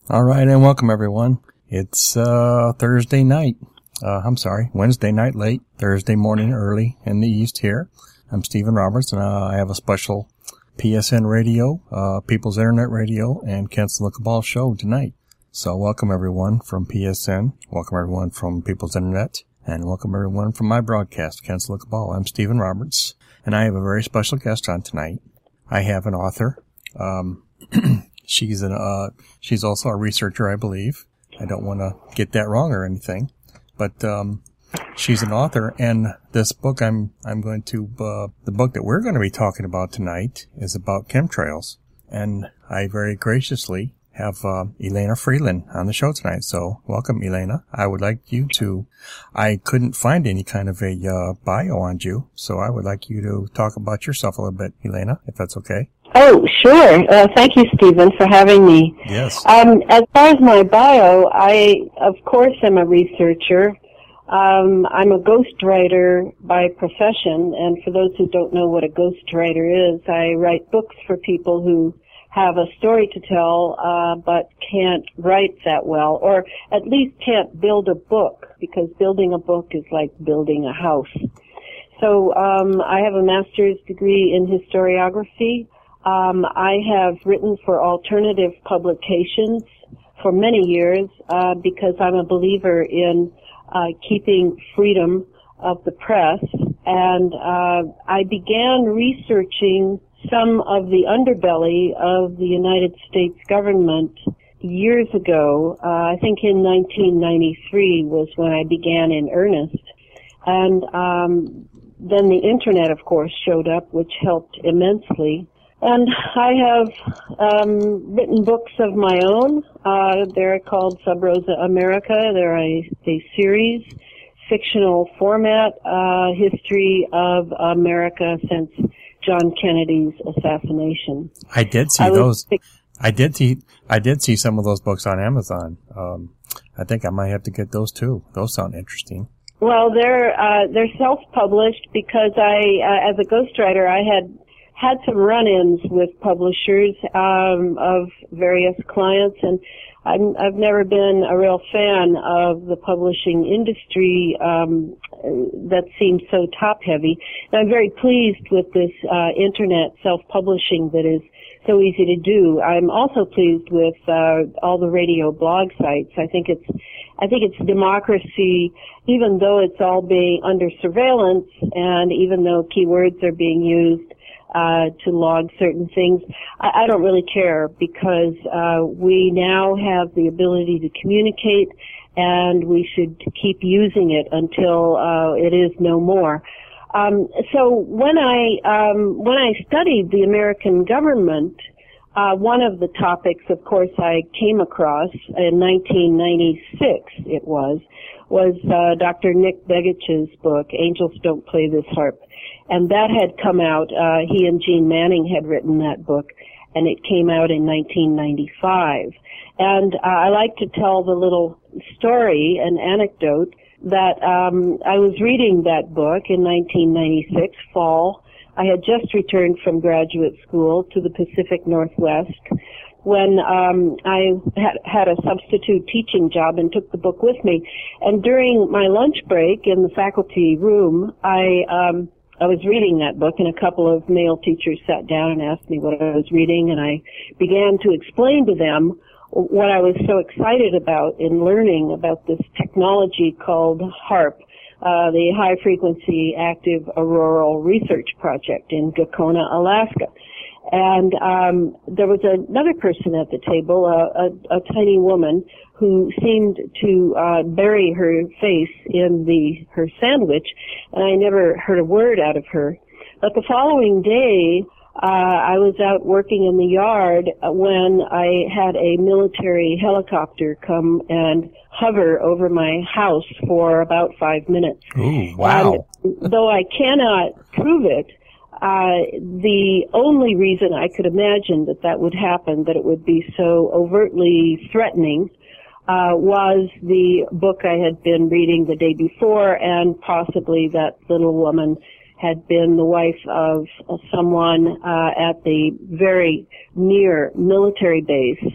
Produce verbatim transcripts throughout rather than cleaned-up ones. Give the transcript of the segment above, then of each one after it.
All right, and welcome everyone. It's uh Thursday night. Uh, I'm sorry, Wednesday night late, Thursday morning early in the East here. I'm Stephen Roberts, and uh, I have a special P S N Radio, uh, People's Internet Radio, and Cancel the Cabal show tonight. So welcome everyone from P S N, welcome everyone from People's Internet, and welcome everyone from my broadcast, Cancel the Cabal. I'm Stephen Roberts, and I have a very special guest on tonight. I have an author. Um, she's an uh, she's also a researcher, I believe. I don't want to get that wrong or anything, but um, she's an author, and this book I'm I'm going to uh, the book that we're going to be talking about tonight is about chemtrails, and I very graciously have uh, Elena Freeland on the show tonight. So welcome, Elena. I would like you to. I couldn't find any kind of a uh, bio on you, so I would like you to talk about yourself a little bit, Elena, if that's okay. Oh, sure. Uh, thank you, Stephen, for having me. Yes. Um, as far as my bio, I, of course, am a researcher. Um, I'm a ghostwriter by profession, and for those who don't know what a ghostwriter is, I write books for people who have a story to tell, uh, but can't write that well, or at least can't build a book, because building a book is like building a house. So um, I have a master's degree in historiography. Um, I have written for alternative publications for many years uh, because I'm a believer in uh, keeping freedom of the press. And uh, I began researching some of the underbelly of the United States government years ago. Uh, I think in nineteen ninety-three was when I began in earnest. And um, then the Internet, of course, showed up, which helped immensely. And I have um, written books of my own. Uh, they're called Sub Rosa America. They're a, a series, fictional format, uh, history of America since John Kennedy's assassination. I did see I those. Think, I did see. I did see some of those books on Amazon. Um, I think I might have to get those too. Those sound interesting. Well, they're uh, they're self-published because I, uh, as a ghostwriter, I had. had some run-ins with publishers um, of various clients, and I'm, I've never been a real fan of the publishing industry um, that seems so top-heavy. And I'm very pleased with this uh, internet self-publishing that is so easy to do. I'm also pleased with uh, all the radio blog sites. I think it's I think it's democracy, even though it's all being under surveillance, and even though keywords are being used Uh, to log certain things. I, I don't really care because uh, we now have the ability to communicate, and we should keep using it until uh, it is no more. Um, so when I um, when I studied the American government, uh, one of the topics, of course, I came across in nineteen ninety-six. It was was uh, Doctor Nick Begich's book, Angels Don't Play This Harp. And that had come out, uh, he and Gene Manning had written that book, and it came out in nineteen ninety-five. And uh, I like to tell the little story, an anecdote, that um, I was reading that book in nineteen ninety-six, fall. I had just returned from graduate school to the Pacific Northwest when um, I had, had a substitute teaching job and took the book with me. And during my lunch break in the faculty room, I... Um, I was reading that book, and a couple of male teachers sat down and asked me what I was reading, and I began to explain to them what I was so excited about in learning about this technology called HAARP, uh, the High Frequency Active Auroral Research Project in Gakona, Alaska. And um, there was another person at the table, a, a, a tiny woman, who seemed to uh, bury her face in the her sandwich, and I never heard a word out of her. But the following day, uh, I was out working in the yard when I had a military helicopter come and hover over my house for about five minutes. Ooh, wow. And though I cannot prove it, Uh, the only reason I could imagine that that would happen, that it would be so overtly threatening, uh, was the book I had been reading the day before, and possibly that little woman had been the wife of uh, someone uh, at the very near military base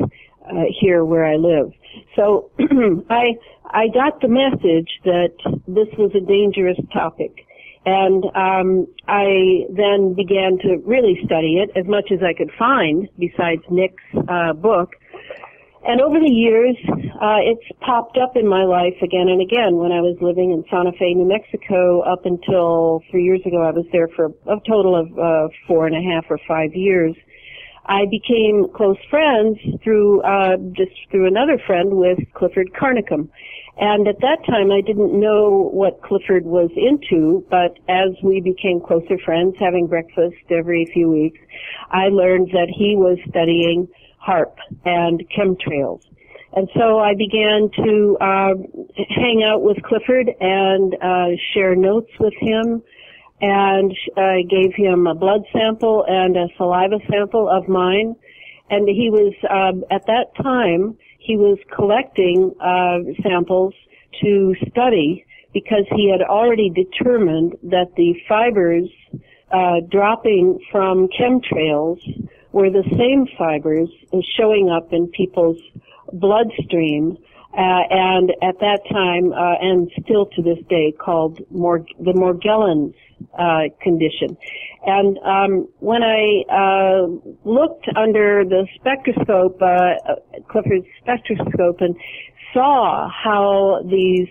uh, here where I live. So I I got the message that this was a dangerous topic. And um, I then began to really study it as much as I could find besides Nick's uh, book. And over the years, uh, it's popped up in my life again and again. When I was living in Santa Fe, New Mexico, up until three years ago, I was there for a total of uh, four and a half or five years. I became close friends through uh, just through another friend with Clifford Carnicom. And at that time, I didn't know what Clifford was into, but as we became closer friends, having breakfast every few weeks, I learned that he was studying HAARP and chemtrails. And so I began to uh, hang out with Clifford and uh, share notes with him, and I gave him a blood sample and a saliva sample of mine. And he was, um, at that time, he was collecting uh, samples to study because he had already determined that the fibers uh, dropping from chemtrails were the same fibers showing up in people's bloodstream, uh, and at that time, uh, and still to this day, called Mor- the Morgellons uh, condition. And um, when I uh, looked under the spectroscope, uh, Clifford's spectroscope, and saw how these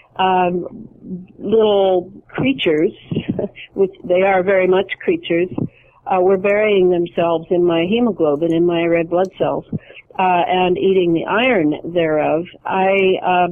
um, little creatures, which they are very much creatures, uh, were burying themselves in my hemoglobin, in my red blood cells, uh, and eating the iron thereof, I uh,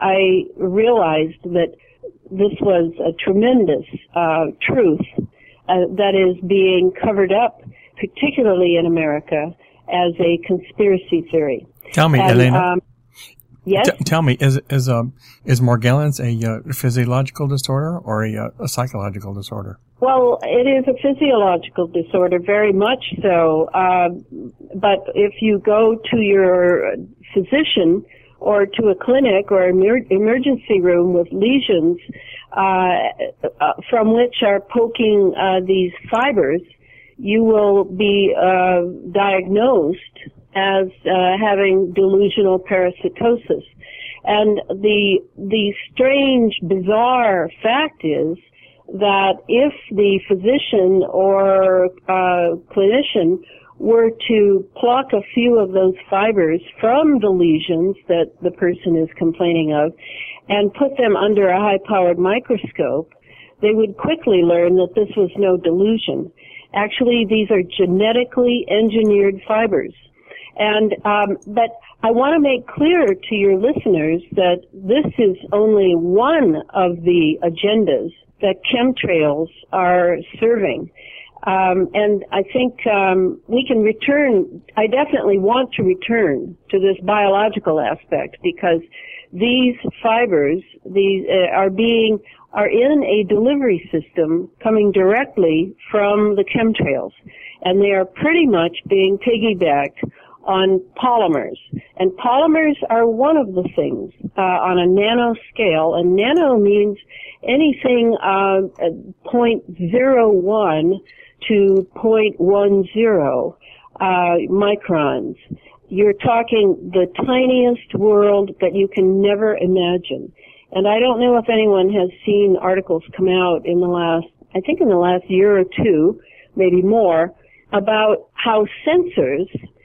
I realized that this was a tremendous uh, truth uh, that is being covered up, particularly in America, as a conspiracy theory. Tell me, and, Elena. Um, yes. T- tell me, is is um is Morgellons a uh, physiological disorder or a, uh, a psychological disorder? Well, it is a physiological disorder, very much so. Uh, but if you go to your physician or to a clinic or emer- emergency room with lesions uh, uh, from which are poking uh, these fibers, you will be uh, diagnosed as uh, having delusional parasitosis. And the the strange, bizarre fact is that if the physician or uh, clinician were to pluck a few of those fibers from the lesions that the person is complaining of and put them under a high-powered microscope, they would quickly learn that this was no delusion. Actually, these are genetically engineered fibers. And, um, but I want to make clear to your listeners that this is only one of the agendas that chemtrails are serving. Um, and I think um, we can return, I definitely want to return to this biological aspect because these fibers these uh, are being, are in a delivery system coming directly from the chemtrails. And they are pretty much being piggybacked on polymers. And polymers are one of the things uh, on a nano scale. And nano means anything uh, zero point zero one to zero point one zero uh, microns. You're talking the tiniest world that you can never imagine. And I don't know if anyone has seen articles come out in the last, I think in the last year or two, maybe more, about how sensors,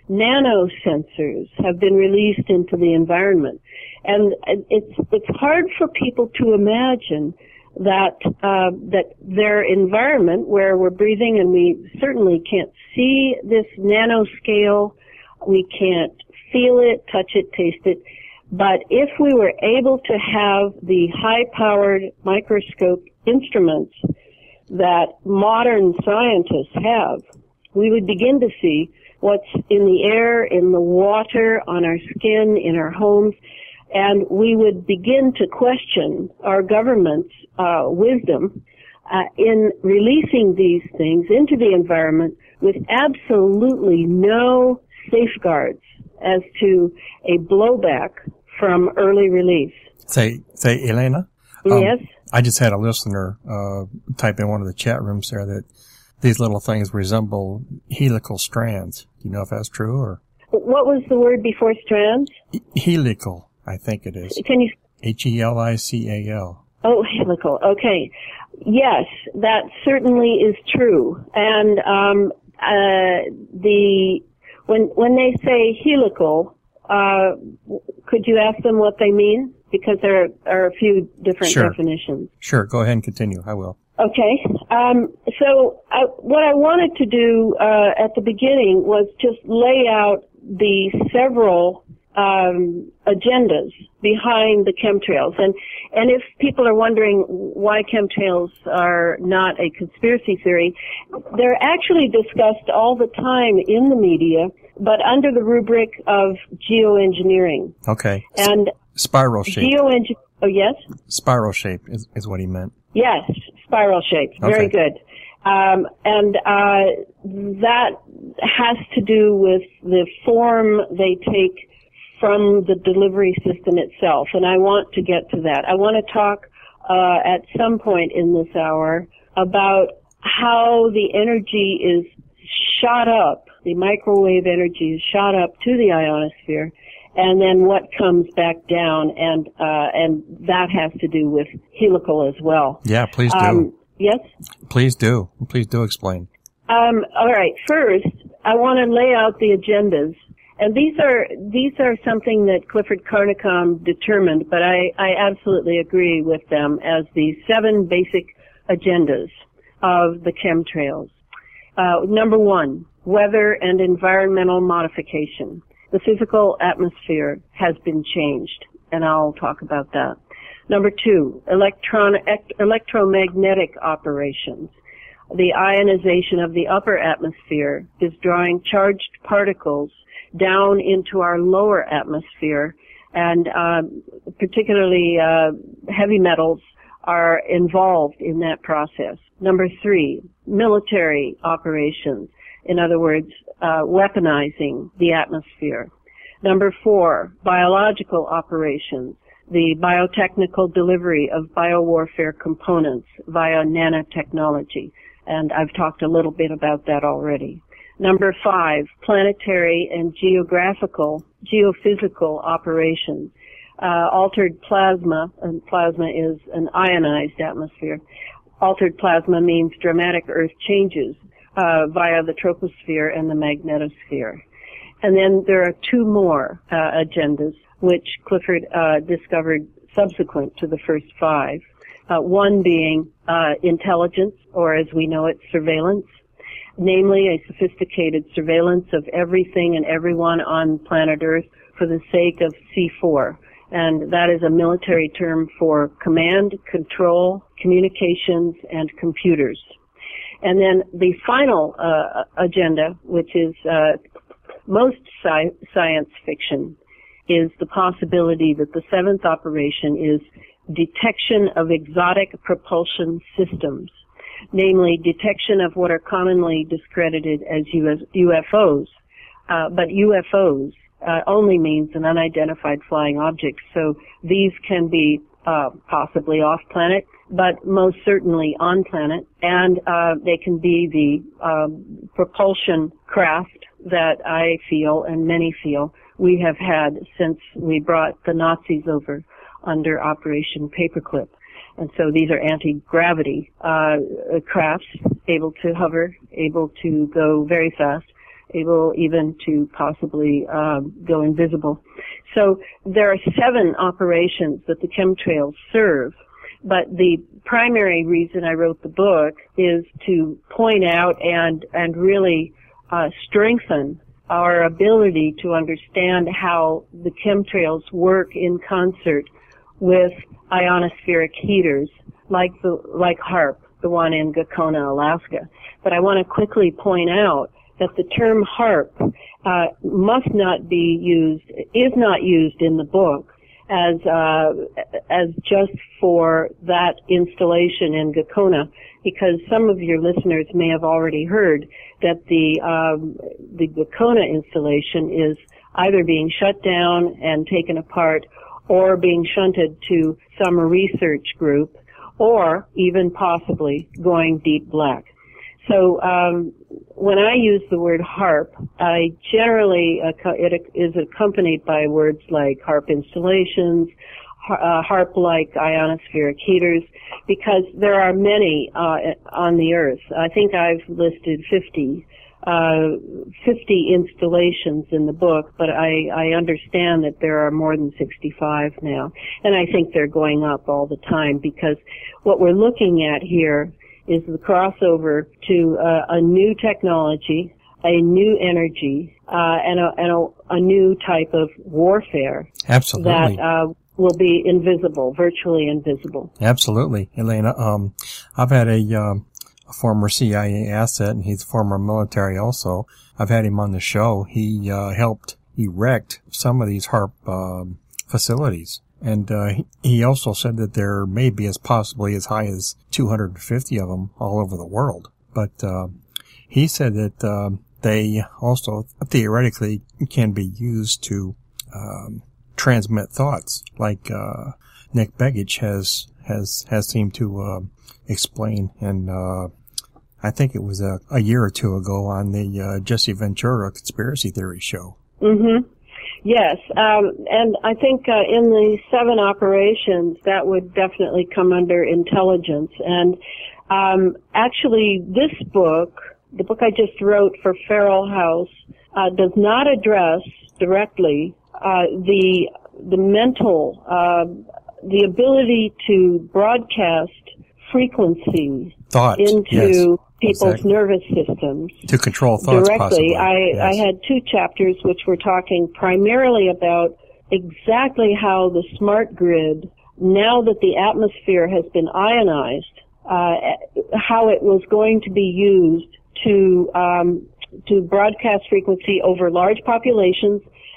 nanosensors, have been released into the environment. And it's it's hard for people to imagine that uh, that their environment, where we're breathing and we certainly can't see this nanoscale, we can't feel it, touch it, taste it, but if we were able to have the high-powered microscope instruments that modern scientists have, we would begin to see what's in the air, in the water, on our skin, in our homes, and we would begin to question our government's uh, wisdom uh, in releasing these things into the environment with absolutely no safeguards as to a blowback from early release. Say, say, Elena? Yes? Um, I just had a listener uh, type in one of the chat rooms there that these little things resemble helical strands. Do you know if that's true or? what was the word before strands? Helical, I think it is. Can you? H E L I C A L. Oh, helical. Okay. Yes, that certainly is true. And um, uh, the when when they say helical, uh, could you ask them what they mean? Because there are a few different Sure. definitions. Sure, go ahead and continue. I will. Okay. Um, so I, what I wanted to do uh, at the beginning was just lay out the several um, agendas behind the chemtrails. And, and if people are wondering why chemtrails are not a conspiracy theory, they're actually discussed all the time in the media, but under the rubric of geoengineering. Okay. And Spiral shape. geoengineering, oh yes? Spiral shape is, is what he meant. Yes, spiral shape. Very Okay. good. Um, and uh, that has to do with the form they take from the delivery system itself. And I want to get to that. I want to talk uh, at some point in this hour about how the energy is shot up, the microwave energy is shot up to the ionosphere, and then what comes back down, and uh, and that has to do with helical as well. Yeah, please do. Um, yes? Please do. Please do explain. Um, all right. First, I want to lay out the agendas, and these are these are something that Clifford Carnicom determined, but I, I absolutely agree with them as the seven basic agendas of the chemtrails. Uh, number one, weather and environmental modification. The physical atmosphere has been changed, and I'll talk about that. Number two, electron, electromagnetic operations. The ionization of the upper atmosphere is drawing charged particles down into our lower atmosphere, and uh, particularly uh, heavy metals are involved in that process. Number three, military operations. In other words, uh, weaponizing the atmosphere. Number four, biological operations. The biotechnical delivery of biowarfare components via nanotechnology. And I've talked a little bit about that already. Number five, planetary and geographical, geophysical operations. Uh, altered plasma, and plasma is an ionized atmosphere. Altered plasma means dramatic Earth changes uh, via the troposphere and the magnetosphere. And then there are two more uh, agendas, which Clifford uh, discovered subsequent to the first five. Uh, one being uh, intelligence, or as we know it, surveillance, namely a sophisticated surveillance of everything and everyone on planet Earth for the sake of C four. And that is a military term for command, control, communications, and computers. And then the final uh, agenda, which is uh, most sci- science fiction, is the possibility that the seventh operation is detection of exotic propulsion systems, namely detection of what are commonly discredited as U F Os. Uh, but U F Os uh, only means an unidentified flying object, so these can be uh, possibly off-planet, but most certainly on-planet, and uh, they can be the um, propulsion craft that I feel, and many feel, we have had since we brought the Nazis over under Operation Paperclip. And so these are anti-gravity uh, crafts, able to hover, able to go very fast, able even to possibly um, go invisible. So there are seven operations that the chemtrails serve, but the primary reason I wrote the book is to point out and, and really uh, strengthen our ability to understand how the chemtrails work in concert with ionospheric heaters like the like HAARP, the one in Gakona, Alaska. But I want to quickly point out that the term HAARP uh, must not be used, is not used in the book as uh, as just for that installation in Gakona, because some of your listeners may have already heard that the um, the Gakona installation is either being shut down and taken apart, or being shunted to some research group, or even possibly going deep black. So um, when I use the word harp, I generally, uh, it is accompanied by words like harp installations, uh, harp-like ionospheric heaters, because there are many uh, on the Earth. I think I've listed fifty. Uh, fifty installations in the book, but I, I understand that there are more than sixty-five now. And I think they're going up all the time, because what we're looking at here is the crossover to uh, a new technology, a new energy, uh, and, a, and a, a new type of warfare. Absolutely. That uh, will be invisible, virtually invisible. Absolutely. Elena, um, I've had a... Um a former C I A asset, and he's former military also. I've had him on the show. He uh, helped erect some of these HARP um, facilities. And uh, he, he also said that there may be as possibly as high as two hundred fifty of them all over the world. But uh, he said that uh, they also theoretically can be used to um, transmit thoughts, like uh, Nick Begich has has has seemed to uh, explain, and uh, I think it was a, a year or two ago on the uh, Jesse Ventura Conspiracy Theory show. Mm-hmm. Yes, um, and I think uh, in the seven operations, that would definitely come under intelligence. And um, actually, this book, the book I just wrote for Feral House, uh, does not address directly uh, the the mental, uh, the ability to broadcast frequency Thought, into yes, people's exactly. nervous systems. To control thoughts Directly. possibly. I, yes. I had two chapters which were talking primarily about exactly how the smart grid, now that the atmosphere has been ionized, uh, how it was going to be used to um, to broadcast frequency over large populations,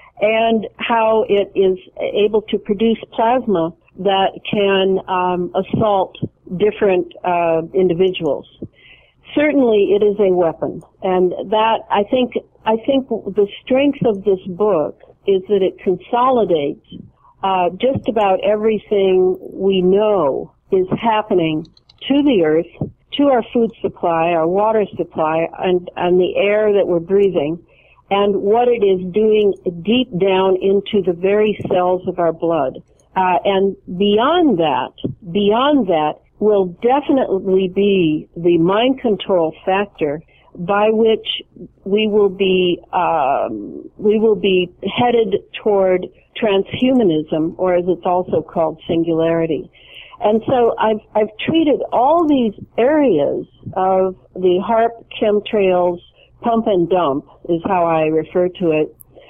and how it is able to produce plasma that can um, assault different uh, individuals. Certainly, it is a weapon, and that I think I think the strength of this book is that it consolidates uh, just about everything we know is happening to the earth, to our food supply, our water supply, and and the air that we're breathing, and what it is doing deep down into the very cells of our blood. Uh, and beyond that, beyond that will definitely be the mind control factor by which we will be, um, we will be headed toward transhumanism, or as it's also called, singularity. And so I've, I've treated all these areas of the HARP, chemtrails, pump and dump is how I refer to it.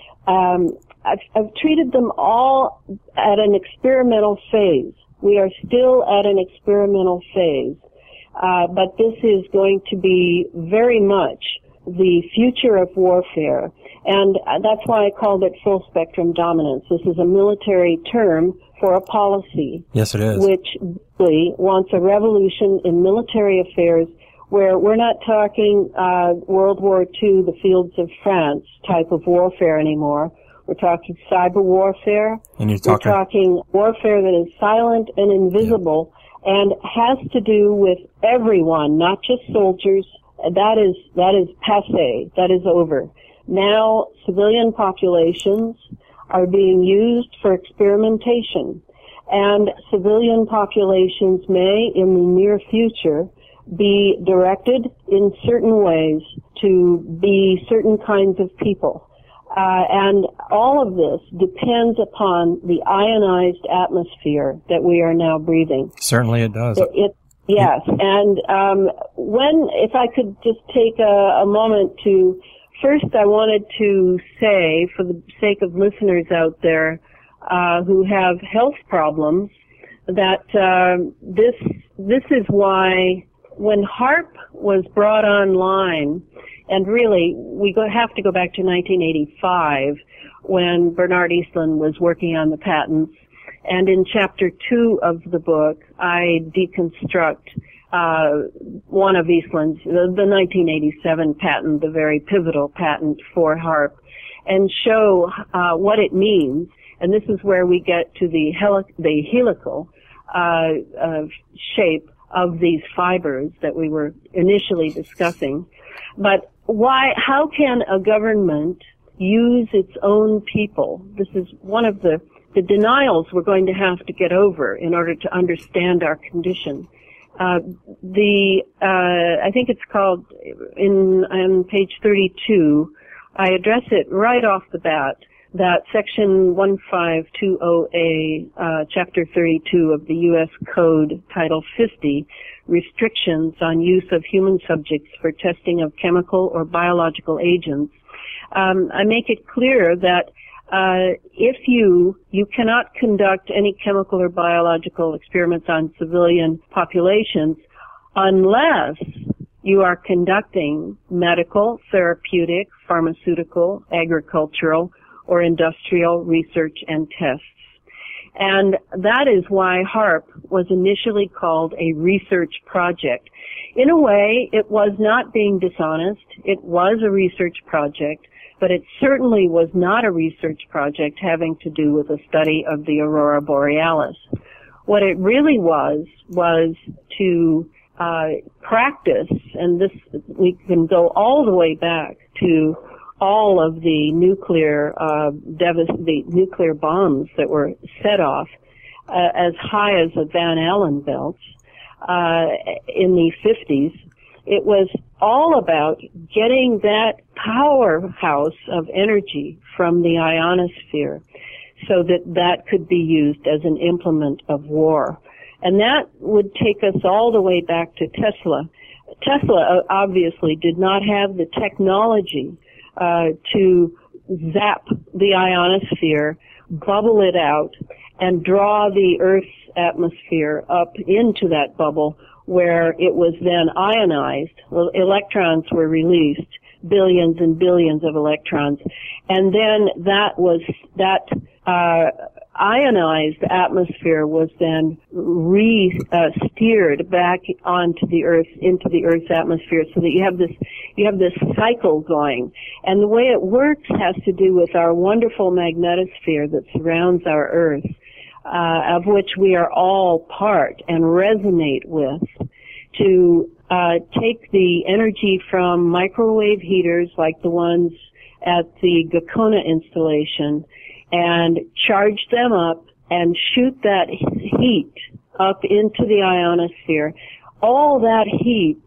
Um, I've, I've treated them all at an experimental phase. We are still at an experimental phase, uh, but this is going to be very much the future of warfare, and that's why I called it full spectrum dominance. This is a military term for a policy. Yes, it is. Which really wants a revolution in military affairs, where we're not talking uh, World War Two, the fields of France type of warfare anymore. We're talking cyber warfare. And you're talking, We're talking warfare that is silent and invisible, yeah. and has to do with everyone, not just soldiers. That is that is passé. That is over. Now, civilian populations are being used for experimentation, and civilian populations may, in the near future, be directed in certain ways to be certain kinds of people. Uh, and all of this depends upon the ionized atmosphere that we are now breathing. Certainly it does. It, it, yes, and um, when, if I could just take a, a moment to, first I wanted to say, for the sake of listeners out there uh, who have health problems, that uh, this this is why when HARP was brought online, and really, we go, have to go back to nineteen eighty-five when Bernard Eastlund was working on the patents. And in chapter two of the book, I deconstruct uh, one of Eastlund's, the, the nineteen eighty-seven patent, the very pivotal patent for HARP, and show uh, what it means. And this is where we get to the, heli- the helical uh, uh, shape of these fibers that we were initially discussing. But why, how can a government use its own people? This is one of the, the denials we're going to have to get over in order to understand our condition. Uh, the, uh, I think it's called, in, on page thirty-two, I address it right off the bat, that section one five two zero A, uh, chapter thirty-two of the U S Code, title fifty, restrictions on use of human subjects for testing of chemical or biological agents. Um, I make it clear that Uh, if you, you cannot conduct any chemical or biological experiments on civilian populations unless you are conducting medical, therapeutic, pharmaceutical, agricultural, or industrial research and tests. And that is why HAARP was initially called a research project. In a way, it was not being dishonest. It was a research project, but it certainly was not a research project having to do with a study of the aurora borealis. What it really was, was to uh, practice, and this, we can go all the way back to all of the nuclear, uh, devast- the nuclear bombs that were set off uh, as high as the Van Allen belts uh, in the fifties. It was all about getting that powerhouse of energy from the ionosphere so that that could be used as an implement of war. And that would take us all the way back to Tesla. Tesla obviously did not have the technology uh, to zap the ionosphere, bubble it out, and draw the Earth's atmosphere up into that bubble where it was then ionized. Well, electrons were released, billions and billions of electrons, and then that was, that uh, ionized atmosphere was then re-steered uh, back onto the Earth, into the Earth's atmosphere, so that you have this, you have this cycle going. And the way it works has to do with our wonderful magnetosphere that surrounds our Earth, uh, of which we are all part and resonate with, to uh, take the energy from microwave heaters like the ones at the Gakona installation and charge them up and shoot that heat up into the ionosphere. All that heat,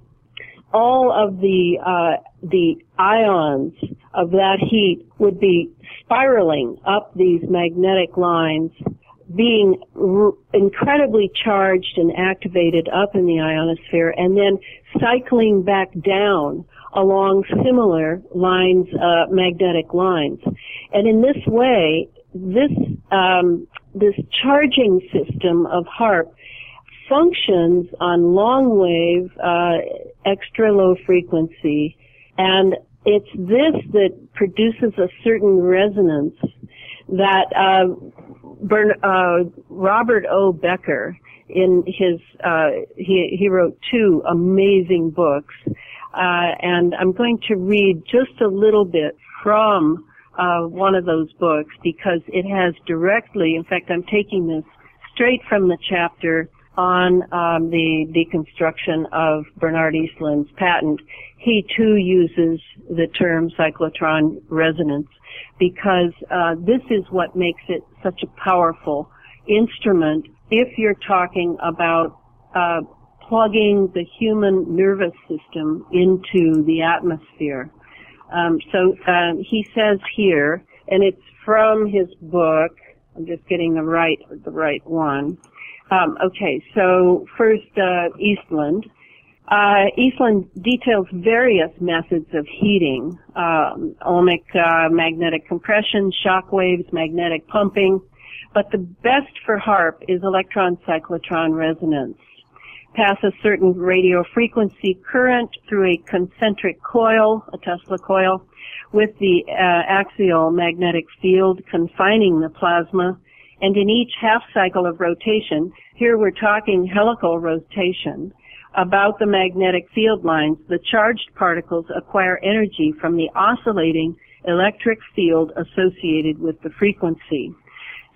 all of the uh, the ions of that heat would be spiraling up these magnetic lines, being r- incredibly charged and activated up in the ionosphere, and then cycling back down along similar lines, uh, magnetic lines. And in this way, this, um, this charging system of HAARP functions on long wave, uh, extra low frequency, and it's this that produces a certain resonance that, uh, Bern, uh, Robert O. Becker, in his, uh, he, he wrote two amazing books, uh, and I'm going to read just a little bit from, uh, one of those books because it has directly, in fact, I'm taking this straight from the chapter on, um, the deconstruction of Bernard Eastland's patent. He too uses the term cyclotron resonance, because uh, this is what makes it such a powerful instrument if you're talking about uh, plugging the human nervous system into the atmosphere. Um, so uh, he says here, and it's from his book. I'm just getting the right the right one. Um, okay, so first uh, Eastland. Uh, Eastland details various methods of heating, um, ohmic uh, magnetic compression, shock waves, magnetic pumping, but the best for HAARP is electron cyclotron resonance. Pass a certain radio frequency current through a concentric coil, a Tesla coil, with the uh, axial magnetic field confining the plasma, and in each half cycle of rotation, here we're talking helical rotation, about the magnetic field lines, the charged particles acquire energy from the oscillating electric field associated with the frequency.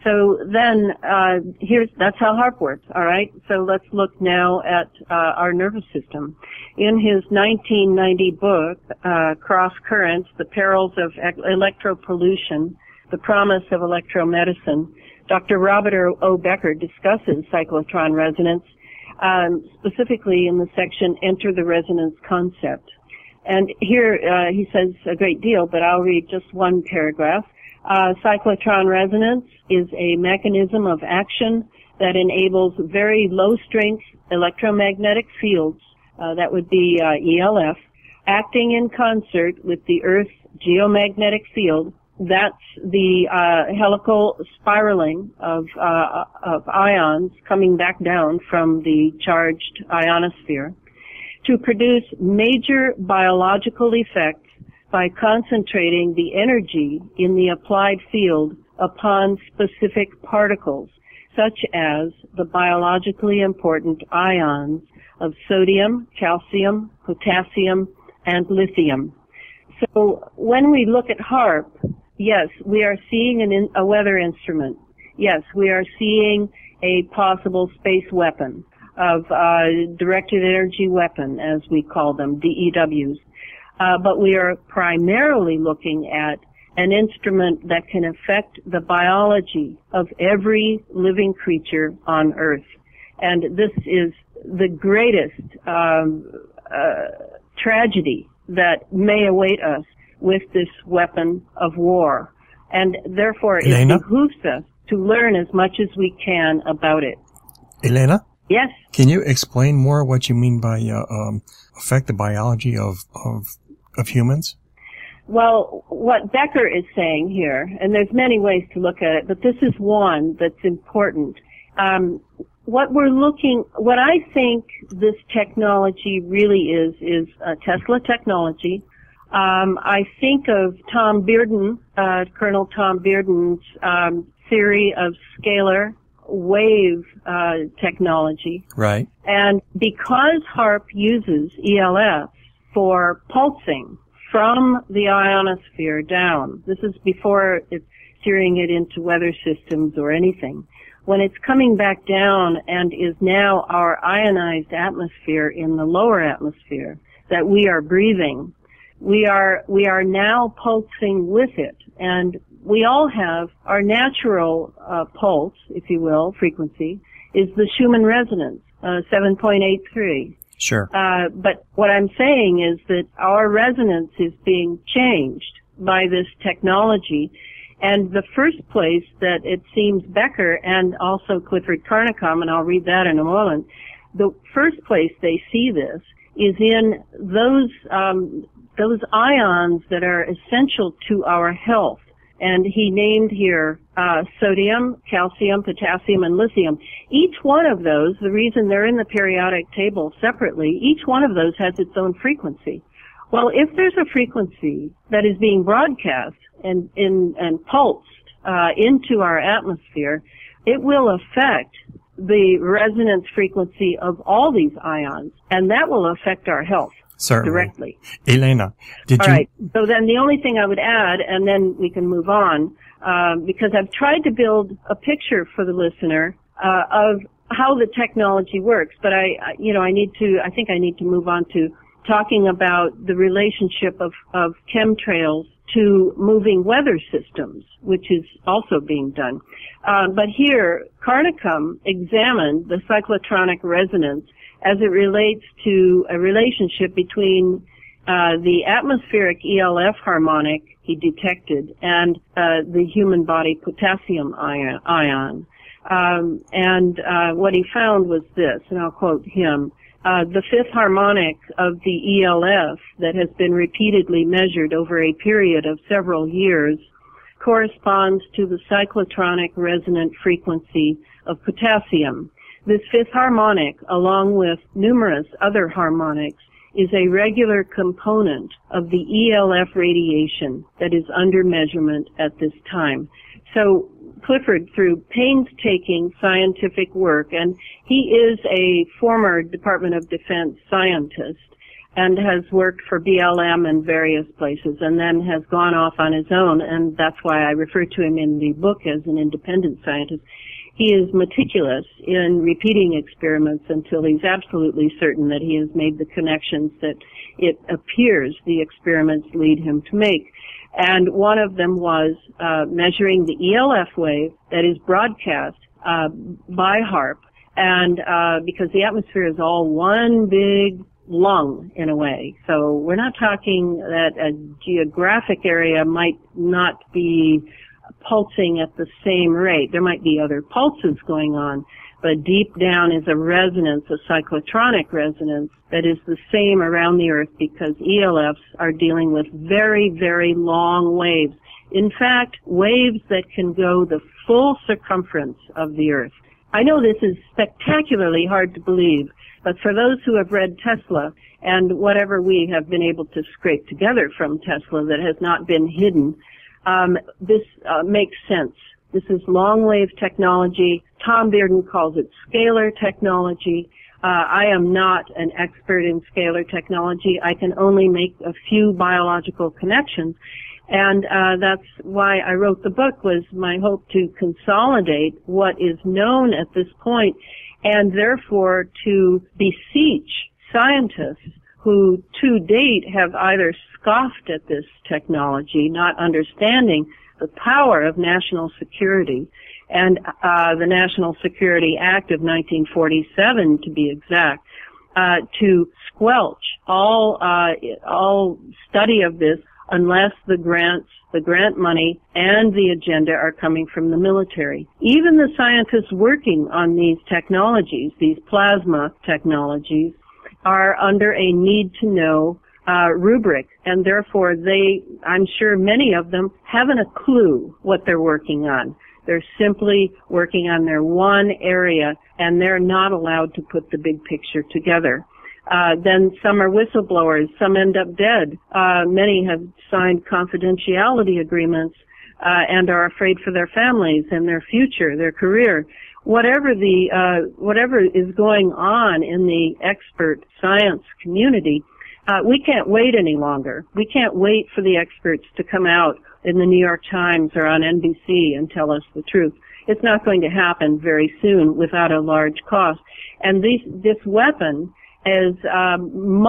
So then, uh, here's, that's how HAARP works, alright? So let's look now at, uh, our nervous system. In his nineteen ninety book, uh, Cross Currents, The Perils of Electropollution, The Promise of Electromedicine, Doctor Robert O. Becker discusses cyclotron resonance, um, specifically in the section Enter the Resonance Concept. And here, uh, he says a great deal, but I'll read just one paragraph. Uh, cyclotron resonance is a mechanism of action that enables very low-strength electromagnetic fields, uh, that would be uh, E L F, acting in concert with the Earth's geomagnetic field. That's the uh, helical spiraling of, uh, of ions coming back down from the charged ionosphere, to produce major biological effects by concentrating the energy in the applied field upon specific particles, such as the biologically important ions of sodium, calcium, potassium, and lithium. So when we look at HAARP, yes, we are seeing an in, a weather instrument. Yes, we are seeing a possible space weapon of uh, directed energy weapon, as we call them, D E Ws. Uh, but we are primarily looking at an instrument that can affect the biology of every living creature on Earth. And this is the greatest um, uh, tragedy that may await us with this weapon of war. And therefore, Elena? It behooves us to learn as much as we can about it. Elena? Yes? Can you explain more what you mean by uh, um, affect the biology of, of of humans? Well, what Becker is saying here, and there's many ways to look at it, but this is one that's important. Um, what we're looking, what I think this technology really is, is a Tesla technology. Um, I think of Tom Bearden, uh, Colonel Tom Bearden's um, theory of scalar wave uh, technology. Right. And because HAARP uses E L F for pulsing from the ionosphere down, this is before it's steering it into weather systems or anything, when it's coming back down and is now our ionized atmosphere in the lower atmosphere that we are breathing, we are we are now pulsing with it. And we all have our natural uh, pulse, if you will, frequency, is the Schumann resonance, uh, seven point eight three. Sure. Uh, but what I'm saying is that our resonance is being changed by this technology. And the first place that it seems Becker and also Clifford Carnicom, and I'll read that in a moment, the first place they see this is in those, um, those ions that are essential to our health. And he named here uh, sodium, calcium, potassium, and lithium. Each one of those, the reason they're in the periodic table separately, each one of those has its own frequency. Well, if there's a frequency that is being broadcast and, in, and pulsed uh, into our atmosphere, it will affect the resonance frequency of all these ions, and that will affect our health. Certainly. Directly. Elena, did All you... right. So then the only thing I would add, and then we can move on, um, because I've tried to build a picture for the listener uh, of how the technology works, but I, I, you know, I need to, I think I need to move on to talking about the relationship of, of chemtrails to moving weather systems, which is also being done. Uh, but here, Carnicom examined the cyclotronic resonance as it relates to a relationship between uh, the atmospheric E L F harmonic he detected and uh, the human body potassium ion. ion. Um, and uh, what he found was this, and I'll quote him, uh, the fifth harmonic of the E L F that has been repeatedly measured over a period of several years corresponds to the cyclotronic resonant frequency of potassium. This fifth harmonic, along with numerous other harmonics, is a regular component of the E L F radiation that is under measurement at this time. So Clifford, through painstaking scientific work, and he is a former Department of Defense scientist, and has worked for B L M in various places, and then has gone off on his own, and that's why I refer to him in the book as an independent scientist. He is meticulous in repeating experiments until he's absolutely certain that he has made the connections that it appears the experiments lead him to make. And one of them was uh, measuring the E L F wave that is broadcast uh, by HAARP, and uh, because the atmosphere is all one big lung in a way. So we're not talking that a geographic area might not be pulsing at the same rate. There might be other pulses going on, but deep down is a resonance, a cyclotronic resonance that is the same around the Earth, because E L Fs are dealing with very, very long waves. In fact, waves that can go the full circumference of the Earth. I know this is spectacularly hard to believe, but for those who have read Tesla and whatever we have been able to scrape together from Tesla that has not been hidden, um, this uh, makes sense. This is long-wave technology. Tom Bearden calls it scalar technology. Uh, I am not an expert in scalar technology. I can only make a few biological connections. And uh, that's why I wrote the book, was my hope to consolidate what is known at this point, and therefore to beseech scientists who to date have either scoffed at this technology, not understanding the power of national security, and uh, the National Security Act of nineteen forty-seven, to be exact, uh, to squelch all uh, all study of this unless the grants, the grant money, and the agenda are coming from the military. Even the scientists working on these technologies, these plasma technologies, are under a need-to-know uh, rubric, and therefore they, I'm sure many of them, haven't a clue what they're working on. They're simply working on their one area, and they're not allowed to put the big picture together. Uh, then some are whistleblowers, some end up dead. Uh, many have signed confidentiality agreements, uh, and are afraid for their families and their future, their career. Whatever the, uh, whatever is going on in the expert science community, uh, we can't wait any longer. We can't wait for the experts to come out in the New York Times or on N B C and tell us the truth. It's not going to happen very soon without a large cost. And these, this weapon is um,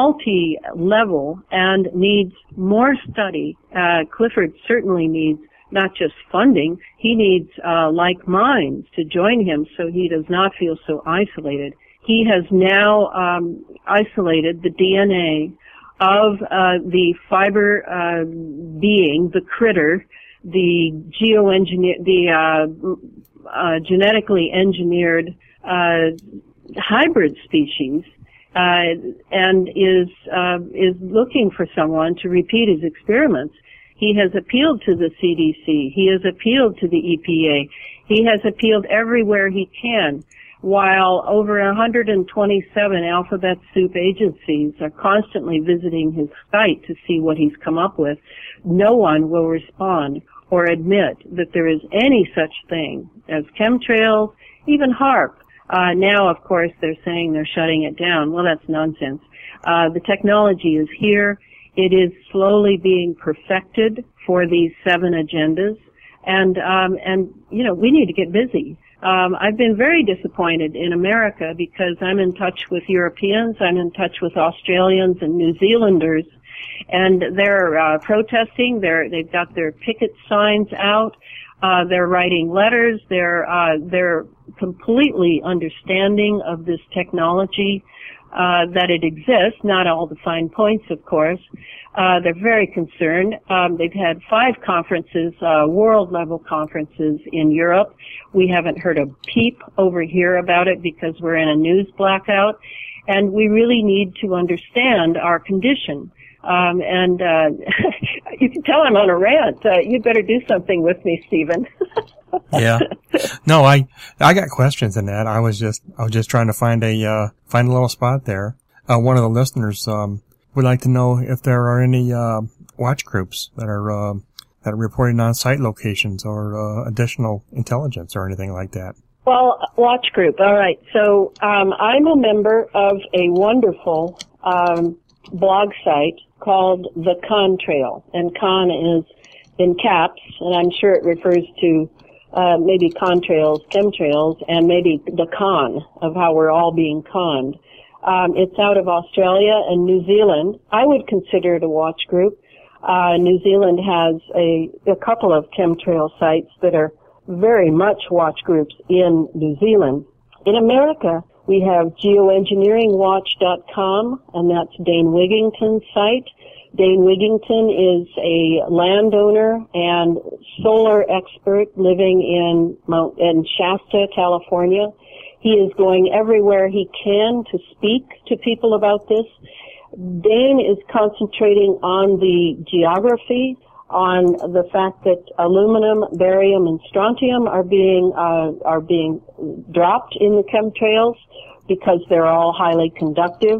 multi-level and needs more study. Uh, Clifford certainly needs not just funding, he needs uh, like minds to join him so he does not feel so isolated. He has now um, isolated the D N A of uh, the fiber uh, being, the critter, the geoengineer, the uh, uh, genetically engineered uh, hybrid species, Uh, and is uh, is looking for someone to repeat his experiments. He has appealed to the C D C. He has appealed to the E P A. He has appealed everywhere he can, while over one hundred twenty-seven alphabet soup agencies are constantly visiting his site to see what he's come up with. No one will respond or admit that there is any such thing as chemtrails, even HAARP. Uh, now, of course, they're saying they're shutting it down. Well, that's nonsense. Uh, the technology is here. It is slowly being perfected for these seven agendas. And, um, and, you know, we need to get busy. Um, I've been very disappointed in America because I'm in touch with Europeans, I'm in touch with Australians and New Zealanders, and they're, uh, protesting. They're, they've got their picket signs out. Uh, they're writing letters. They're, uh, they're completely understanding of this technology, uh, that it exists. Not all the fine points, of course. Uh, they're very concerned. Um, they've had five conferences, uh, world-level conferences in Europe. We haven't heard a peep over here about it because we're in a news blackout. And we really need to understand our condition. Um, and uh, you can tell I'm on a rant. Uh, you better do something with me, Stephen. Yeah. No, I I got questions in that. I was just I was just trying to find a uh, find a little spot there. Uh, one of the listeners um, would like to know if there are any uh, watch groups that are uh, that are reporting on site locations or uh, additional intelligence or anything like that. Well, watch group. All right. So um, I'm a member of a wonderful Um, blog site called The Contrail, and con is in caps, and I'm sure it refers to uh, maybe contrails, chemtrails, and maybe the con of how we're all being conned. Um, it's out of Australia and New Zealand. I would consider it a watch group. Uh, New Zealand has a, a couple of chemtrail sites that are very much watch groups in New Zealand. In America, we have geoengineering watch dot com, and that's Dane Wigington's site. Dane Wigington is a landowner and solar expert living in Mount, in Shasta, California. He is going everywhere he can to speak to people about this. Dane is concentrating on the geography, on the fact that aluminum, barium, and strontium are being uh, are being dropped in the chemtrails because they're all highly conductive.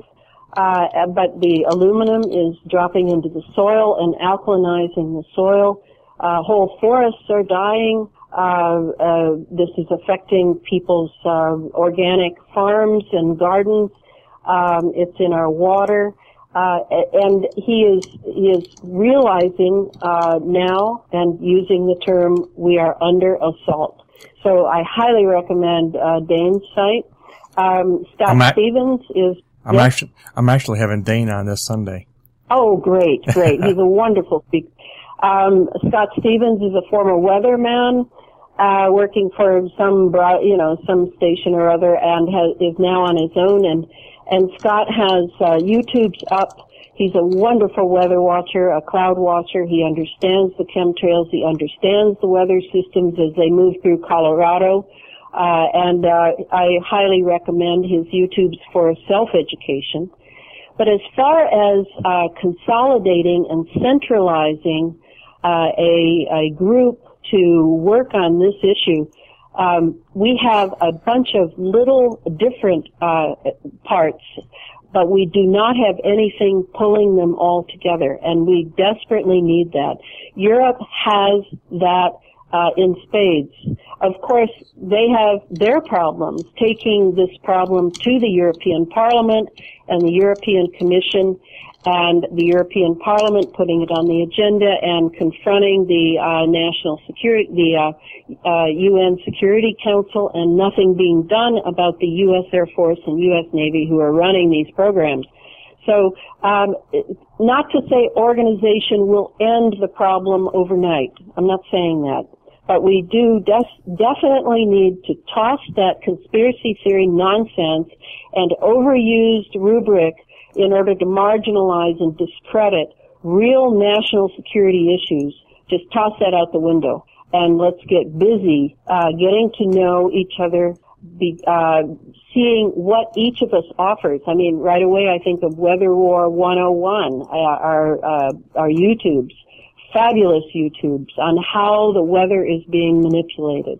Uh, but the aluminum is dropping into the soil and alkalinizing the soil. Uh, whole forests are dying. Uh, uh, this is affecting people's uh, organic farms and gardens. Um, it's in our water. Uh, and he is, he is realizing, uh, now and using the term, we are under assault. So I highly recommend, uh, Dane's site. Um, Scott at, Stevens is, I'm yes? actually, I'm actually having Dane on this Sunday. Oh, great, great. He's a wonderful speaker. Um, Scott Stevens is a former weatherman, uh, working for some, you know, some station or other, and has, is now on his own. And And Scott has uh, YouTube's up. He's a wonderful weather watcher, a cloud watcher. He understands the chemtrails. He understands the weather systems as they move through Colorado. Uh, and uh, I highly recommend his YouTubes for self-education. But as far as uh, consolidating and centralizing uh, a, a group to work on this issue, Um, we have a bunch of little different uh, parts, but we do not have anything pulling them all together, and we desperately need that. Europe has that uh, in spades. Of course, they have their problems, taking this problem to the European Parliament and the European Commission, and the European Parliament putting it on the agenda and confronting the uh, national security, the uh, uh, U N Security Council, and nothing being done about the U S Air Force and U S Navy who are running these programs. So, um, not to say organization will end the problem overnight. I'm not saying that. But we do des- definitely need to toss that conspiracy theory nonsense and overused rubric in order to marginalize and discredit real national security issues. Just toss that out the window, and let's get busy uh, getting to know each other, be, uh, seeing what each of us offers. I mean, right away I think of Weather War one oh one, uh, our, uh, our YouTubes, fabulous YouTubes on how the weather is being manipulated.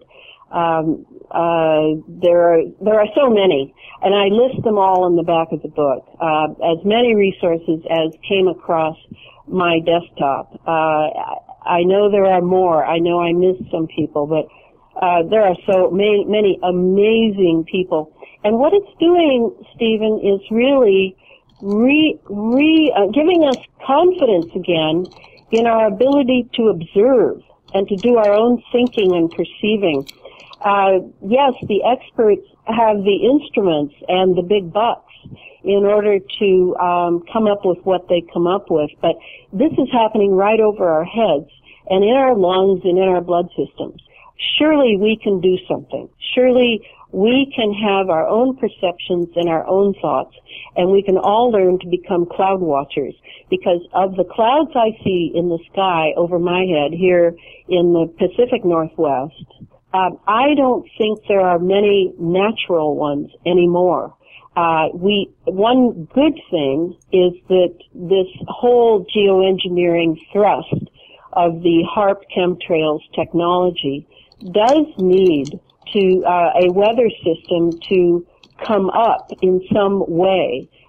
Um, uh, there are, there are so many, and I list them all in the back of the book. Uh, as many resources as came across my desktop. Uh, I know there are more. I know I missed some people, but, uh, there are so many, many amazing people. And what it's doing, Stephen, is really re, re, uh, giving us confidence again in our ability to observe and to do our own thinking and perceiving. Uh, yes, the experts have the instruments and the big bucks in order to um, come up with what they come up with, but this is happening right over our heads and in our lungs and in our blood systems. Surely we can do something. Surely we can have our own perceptions and our own thoughts, and we can all learn to become cloud watchers, because of the clouds I see in the sky over my head here in the Pacific Northwest, Um, I don't think there are many natural ones anymore. Uh, we, one good thing is that this whole geoengineering thrust of the HAARP chemtrails technology does need to, uh, a weather system to come up in some way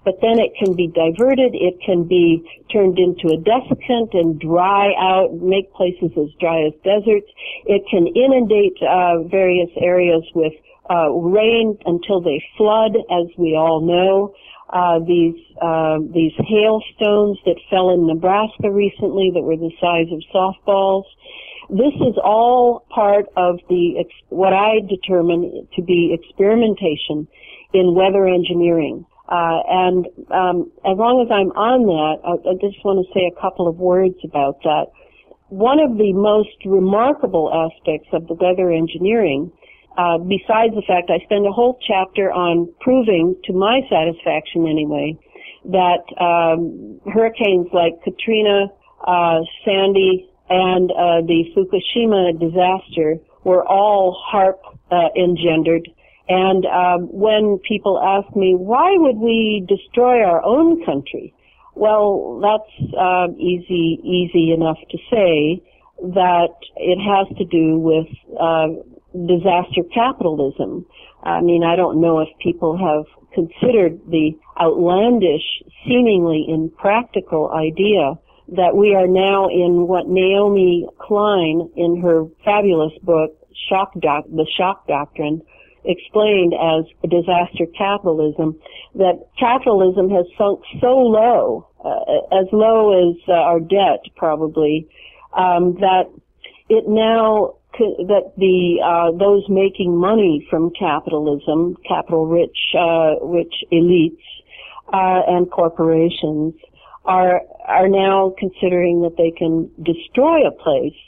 but then it can be diverted, it can be turned into a desiccant and dry out, make places as dry as deserts. It can inundate uh, various areas with uh, rain until they flood, as we all know. Uh, these uh, these hailstones that fell in Nebraska recently that were the size of softballs. This is all part of the what I determine to be experimentation in weather engineering. Uh, and um, as long as I'm on that, I, I just want to say a couple of words about that. One of the most remarkable aspects of the weather engineering, uh, besides the fact I spend a whole chapter on proving, to my satisfaction anyway, that um, hurricanes like Katrina, uh, Sandy, and uh, the Fukushima disaster were all HAARP uh, engendered. And um, when people ask me, why would we destroy our own country? Well, that's uh, easy, easy enough to say that it has to do with uh, disaster capitalism. I mean, I don't know if people have considered the outlandish, seemingly impractical idea that we are now in what Naomi Klein, in her fabulous book, Shock Doc- The Shock Doctrine, explained as disaster capitalism, that capitalism has sunk so low, uh, as low as uh, our debt probably, um, that it now that the uh, those making money from capitalism, capital-rich uh, rich elites uh, and corporations, are are now considering that they can destroy a place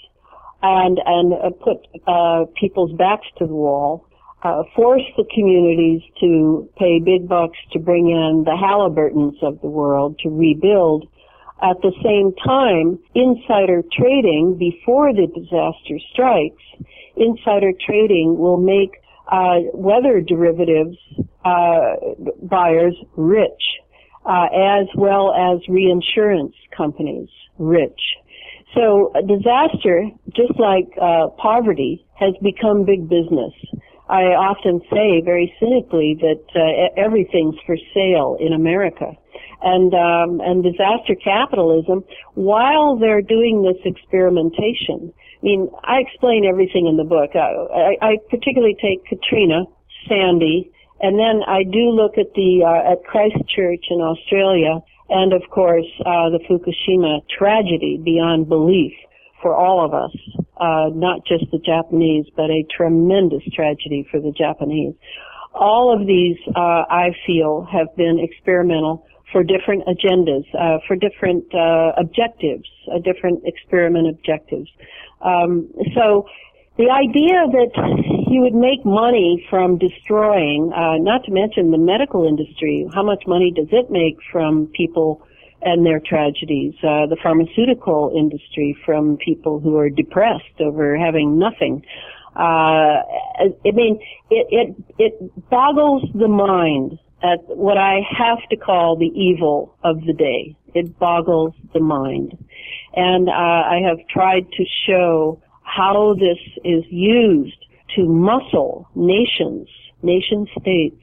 and and uh, put uh, people's backs to the wall. Uh, force the communities to pay big bucks to bring in the Halliburtons of the world to rebuild. At the same time, insider trading, before the disaster strikes, insider trading will make uh, weather derivatives uh, buyers rich, uh, as well as reinsurance companies rich. So a disaster, just like uh, poverty, has become big business. I often say very cynically that uh, everything's for sale in America. And um, and disaster capitalism, while they're doing this experimentation, I mean, I explain everything in the book. I, I, I particularly take Katrina, Sandy, and then I do look at the uh, at Christchurch in Australia, and of course uh, the Fukushima tragedy beyond belief for all of us, uh, not just the Japanese, but a tremendous tragedy for the Japanese. All of these, uh, I feel, have been experimental for different agendas, uh, for different uh, objectives, uh, different experiment objectives. Um, so the idea that you would make money from destroying, uh, not to mention the medical industry, how much money does it make from people and their tragedies, uh, the pharmaceutical industry from people who are depressed over having nothing. Uh, I mean, it, it, it boggles the mind at what I have to call the evil of the day. It boggles the mind. And, uh, I have tried to show how this is used to muscle nations, nation states,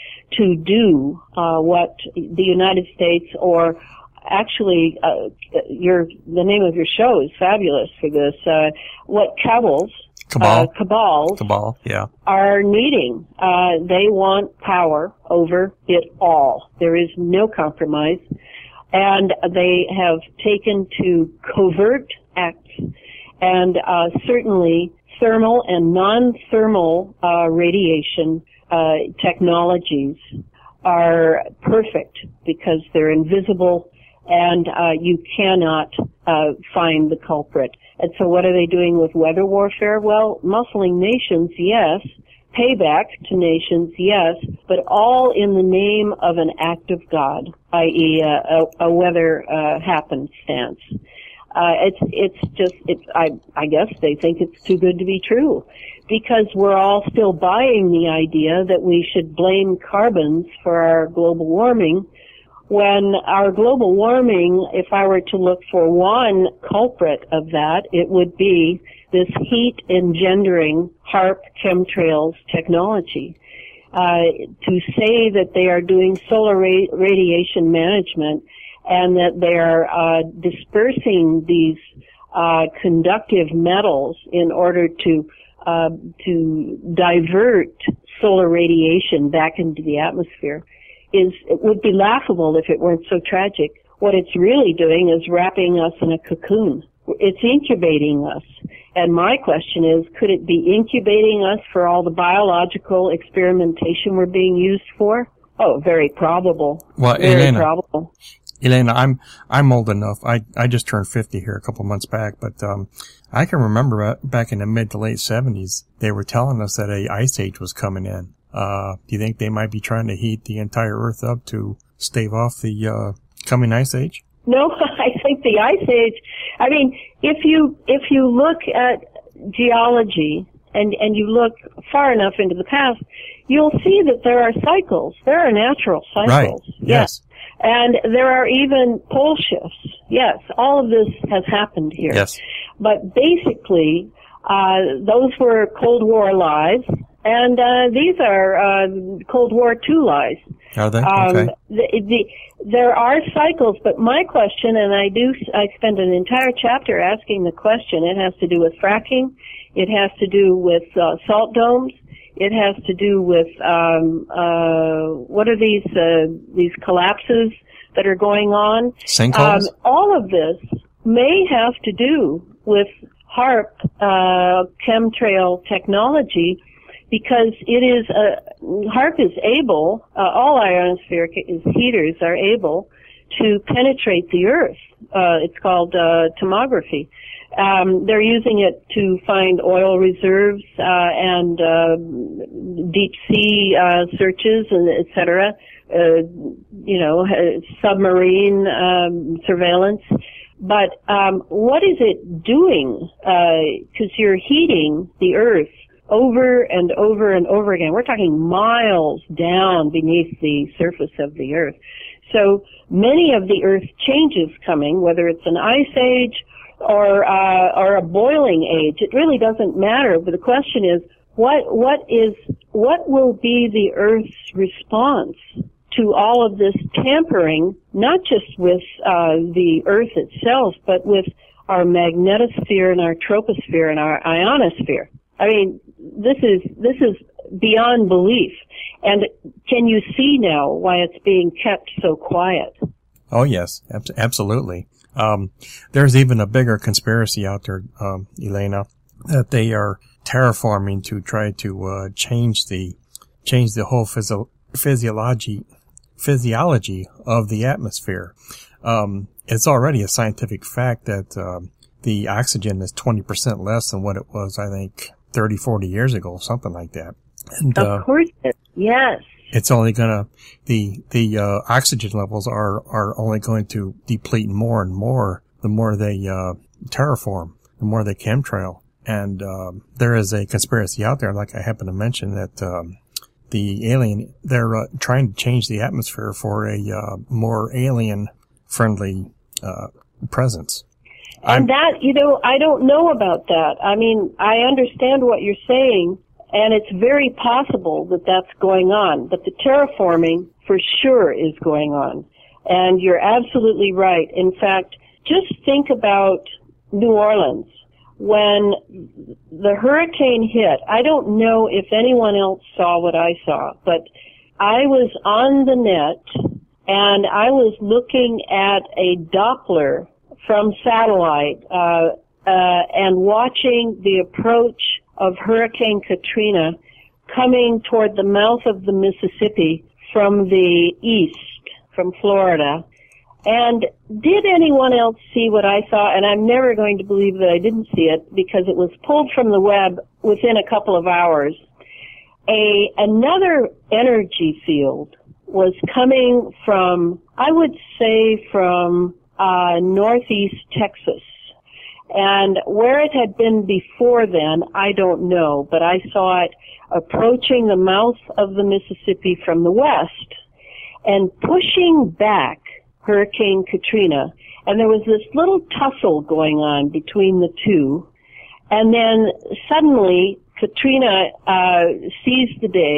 to do, uh, what the United States or Actually, uh, your the name of your show is fabulous for this. Uh, what cabals, cabal, uh, cabals, cabal, yeah, are needing. Uh, they want power over it all. There is no compromise, and they have taken to covert acts, and uh, certainly thermal and non-thermal uh, radiation uh, technologies are perfect because they're invisible. And uh, you cannot uh, find the culprit. And so what are they doing with weather warfare? Well, muscling nations, yes. Payback to nations, yes. But all in the name of an act of God, that is uh, a, a weather uh, happenstance. Uh, it's it's just it's I I guess they think it's too good to be true, because we're all still buying the idea that we should blame carbons for our global warming. When our global warming, if I were to look for one culprit of that, it would be this heat engendering HAARP chemtrails technology. uh, to say that they are doing solar ra- radiation management and that they are uh, dispersing these uh, conductive metals in order to uh, to divert solar radiation back into the atmosphere is it would be laughable if it weren't so tragic. What it's really doing is wrapping us in a cocoon. It's incubating us. And my question is, could it be incubating us for all the biological experimentation we're being used for? Oh, very probable. Well, very Elena, probable. Elena, I'm I'm old enough. I I just turned fifty here a couple months back, but um, I can remember back in the mid to late seventies, they were telling us that a ice age was coming in. Uh, do you think they might be trying to heat the entire Earth up to stave off the uh, coming ice age? No, I think the ice age. I mean, if you if you look at geology and and you look far enough into the past, you'll see that there are cycles. There are natural cycles. Right. Yes. And there are even pole shifts. Yes, all of this has happened here. Yes. But basically, uh, those were Cold War lies, and uh, these are uh, Cold War two lies. Are they? Um, okay. The, the, there are cycles, but my question, and I do, I spend an entire chapter asking the question. It has to do with fracking. It has to do with uh, salt domes. It has to do with um, uh, what are these uh, these collapses that are going on? Sinkholes. Um, all of this may have to do with HAARP uh, chemtrail technology, because it is uh, HAARP is able, uh, all ionospheric heaters are able to penetrate the Earth. Uh, it's called uh, tomography. Um, they're using it to find oil reserves uh, and uh, deep sea uh, searches, and et cetera. Uh, you know, submarine um, surveillance. But um, what is it doing? Because uh, you're heating the Earth over and over and over again. We're talking miles down beneath the surface of the Earth. So many of the Earth changes coming, whether it's an ice age or uh, or a boiling age. It really doesn't matter. But the question is, what what is what will be the Earth's response to all of this tampering, not just with uh, the Earth itself, but with our magnetosphere and our troposphere and our ionosphere? I mean, this is this is beyond belief. And can you see now why it's being kept so quiet? Oh yes, ab- absolutely. Um, there's even a bigger conspiracy out there, um, Elena, that they are terraforming to try to uh, change the change the whole physio- physiology physiology of the atmosphere. Um, it's already a scientific fact that um, the oxygen is twenty percent less than what it was, I think, thirty, forty years ago, something like that. And, of uh, course, yes. It's only gonna, the, the, uh, oxygen levels are, are only going to deplete more and more the more they, uh, terraform, the more they chemtrail. And, um, there is a conspiracy out there, like I happen to mention, that, um, the alien, they're, uh, trying to change the atmosphere for a, uh, more alien friendly, uh, presence. And I'm, that, you know, I don't know about that. I mean, I understand what you're saying, and it's very possible that that's going on. But the terraforming, for sure, is going on. And you're absolutely right. In fact, just think about New Orleans. When the hurricane hit, I don't know if anyone else saw what I saw, but I was on the net, and I was looking at a Doppler from satellite, uh, uh, and watching the approach of Hurricane Katrina coming toward the mouth of the Mississippi from the east, from Florida. And did anyone else see what I saw? And I'm never going to believe that I didn't see it, because it was pulled from the web within a couple of hours. A, another energy field was coming from, I would say, from uh, northeast Texas. And where it had been before then, I don't know, but I saw it approaching the mouth of the Mississippi from the west and pushing back Hurricane Katrina. And there was this little tussle going on between the two. And then suddenly Katrina uh, seized the day,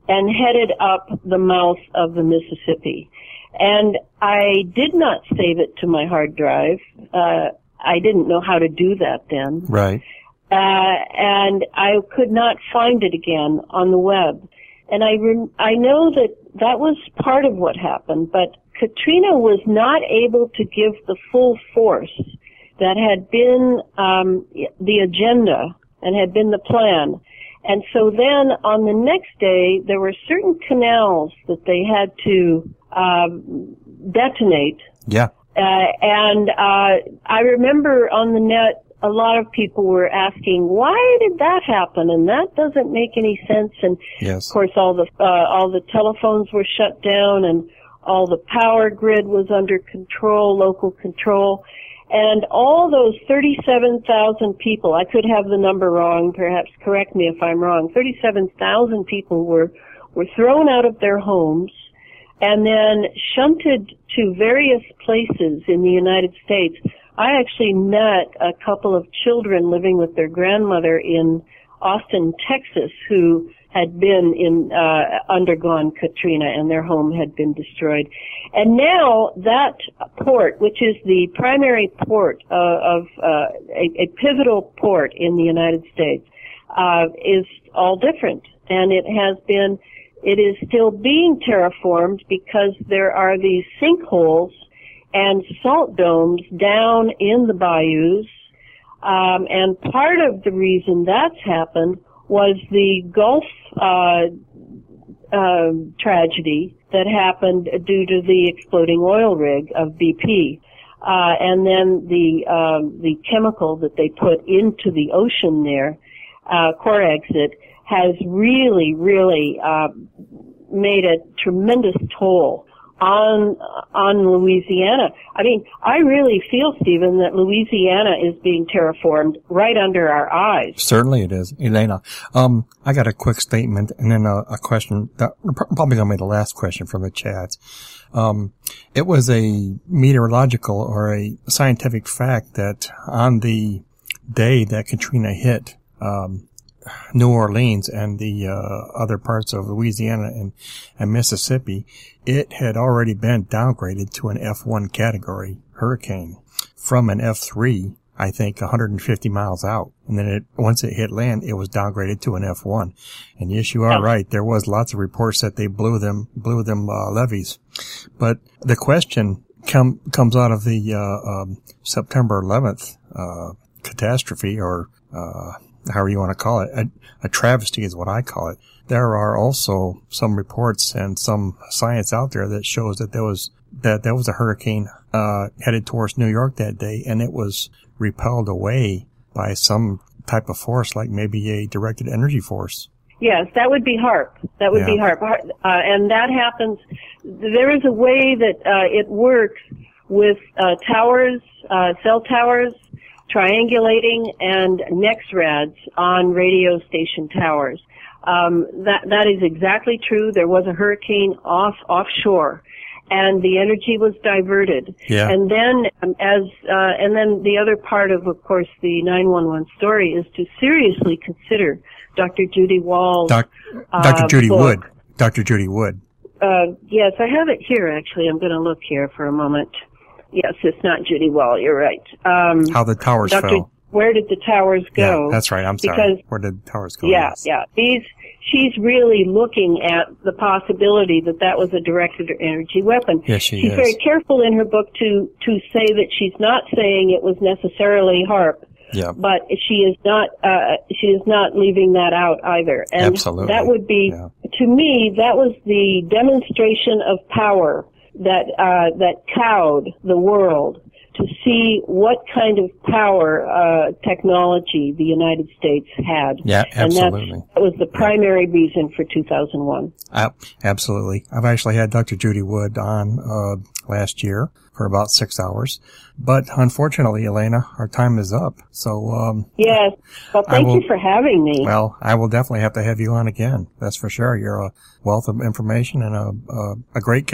and headed up the mouth of the Mississippi. And I did not save it to my hard drive. Uh, I didn't know how to do that then. Right. Uh, and I could not find it again on the web. And I rem- I know that that was part of what happened, but Katrina was not able to give the full force that had been um, the agenda and had been the plan. And so then on the next day, there were certain canals that they had to um, detonate. Yeah. Uh, and uh, I remember on the net, a lot of people were asking, why did that happen? And that doesn't make any sense. And yes. Of course, all the uh, all the telephones were shut down, and all the power grid was under control, local control. And all those thirty-seven thousand people, I could have the number wrong, perhaps correct me if I'm wrong, thirty-seven thousand people were, were thrown out of their homes and then shunted to various places in the United States. I actually met a couple of children living with their grandmother in Austin, Texas, who had been in, uh, undergone Katrina, and their home had been destroyed. And now that port, which is the primary port uh, of, uh, a, a pivotal port in the United States, uh, is all different. And it has been, it is still being terraformed because there are these sinkholes and salt domes down in the bayous. Um, and part of the reason that's happened was the Gulf uh, uh, tragedy that happened due to the exploding oil rig of B P, uh, and then the um, the chemical that they put into the ocean there, uh, Corexit, has really, really uh, made a tremendous toll on on Louisiana. I mean, I really feel, Stephen, that Louisiana is being terraformed right under our eyes. Certainly it is. Elena, um, I got a quick statement and then a, a question that probably going to be the last question from the chat. Um, it was a meteorological or a scientific fact that on the day that Katrina hit, um, New Orleans and the uh, other parts of Louisiana and, and Mississippi, it had already been downgraded to an F one category hurricane from an F three, I think, one hundred fifty miles out. And then it, once it hit land, it was downgraded to an F one. And yes, you are right. There was lots of reports that they blew them, blew them uh, levees. But the question come, comes out of the uh, um, September eleventh uh, catastrophe, or uh however you want to call it. A, a travesty is what I call it. There are also some reports and some science out there that shows that there was that there was a hurricane uh headed towards New York that day, and it was repelled away by some type of force, like maybe a directed energy force. Yes, that would be HAARP. That would yeah. be HAARP. Uh, and that happens. There is a way that uh, it works with uh, towers, uh, cell towers, triangulating, and NEXRADs on radio station towers. Um, that that is exactly true. There was a hurricane off offshore, and the energy was diverted. Yeah. And then, um, as uh, and then the other part of, of course, the nine one one story is to seriously consider Doctor Judy Wall's Doc, Doctor Uh, Judy book. Wood. Doctor Judy Wood. Uh, yes, I have it here. Actually, I'm going to look here for a moment. Yes, it's not Judy Wall. You're right. Um, How the towers Doctor fell. Where did the towers go? Yeah, that's right. I'm sorry. Because, Where did the towers go? Yeah, Yes. yeah. These, she's really looking at the possibility that that was a directed energy weapon. Yes, she she's is. very careful in her book to to say that she's not saying it was necessarily HAARP, Yeah. but she is not uh, she is not leaving that out either. And Absolutely. that would be, Yeah. to me, that was the demonstration of power that uh, that cowed the world, to see what kind of power uh, technology the United States had. Yeah, absolutely. And that's, that was the primary reason for two thousand one. Uh, absolutely. I've actually had Doctor Judy Wood on uh last year for about six hours. But unfortunately, Elena, our time is up. So, um... Yes. Well, thank will, you for having me. Well, I will definitely have to have you on again. That's for sure. You're a wealth of information and a, a, a great guest.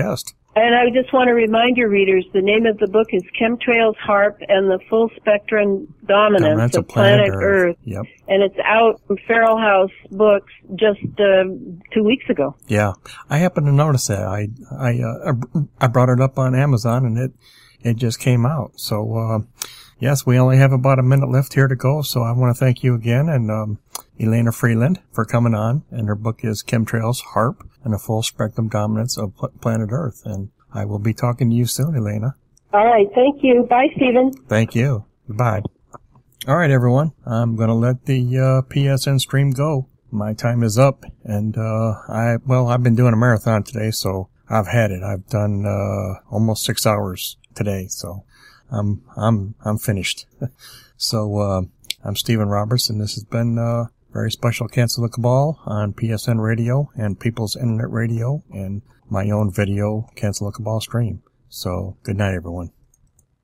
And I just want to remind your readers, the name of the book is Chemtrails, HAARP, and the Full Spectrum Dominance, Dominance of of Planet, Planet Earth. Earth. Yep. And it's out from Feral House Books just uh, two weeks ago. Yeah. I happened to notice that. I I uh, I brought it up on Amazon, and it it just came out. So, uh, yes, we only have about a minute left here to go, so I want to thank you again, and um, Elena Freeland for coming on, and her book is Chemtrails, HAARP, and the Full Spectrum Dominance of Pl- Planet Earth. And I will be talking to you soon, Elena. All right. Thank you. Bye, Stephen. Thank you. Goodbye. All right, everyone. I'm going to let the uh, P S N stream go. My time is up, and uh, I well, I've been doing a marathon today, so I've had it. I've done uh, almost six hours today, so I'm I'm I'm finished. So uh, I'm Stephen Roberts, and this has been uh, very special Cancel the Cabal on P S N Radio and People's Internet Radio and my own video Cancel the Cabal stream. So good night, everyone.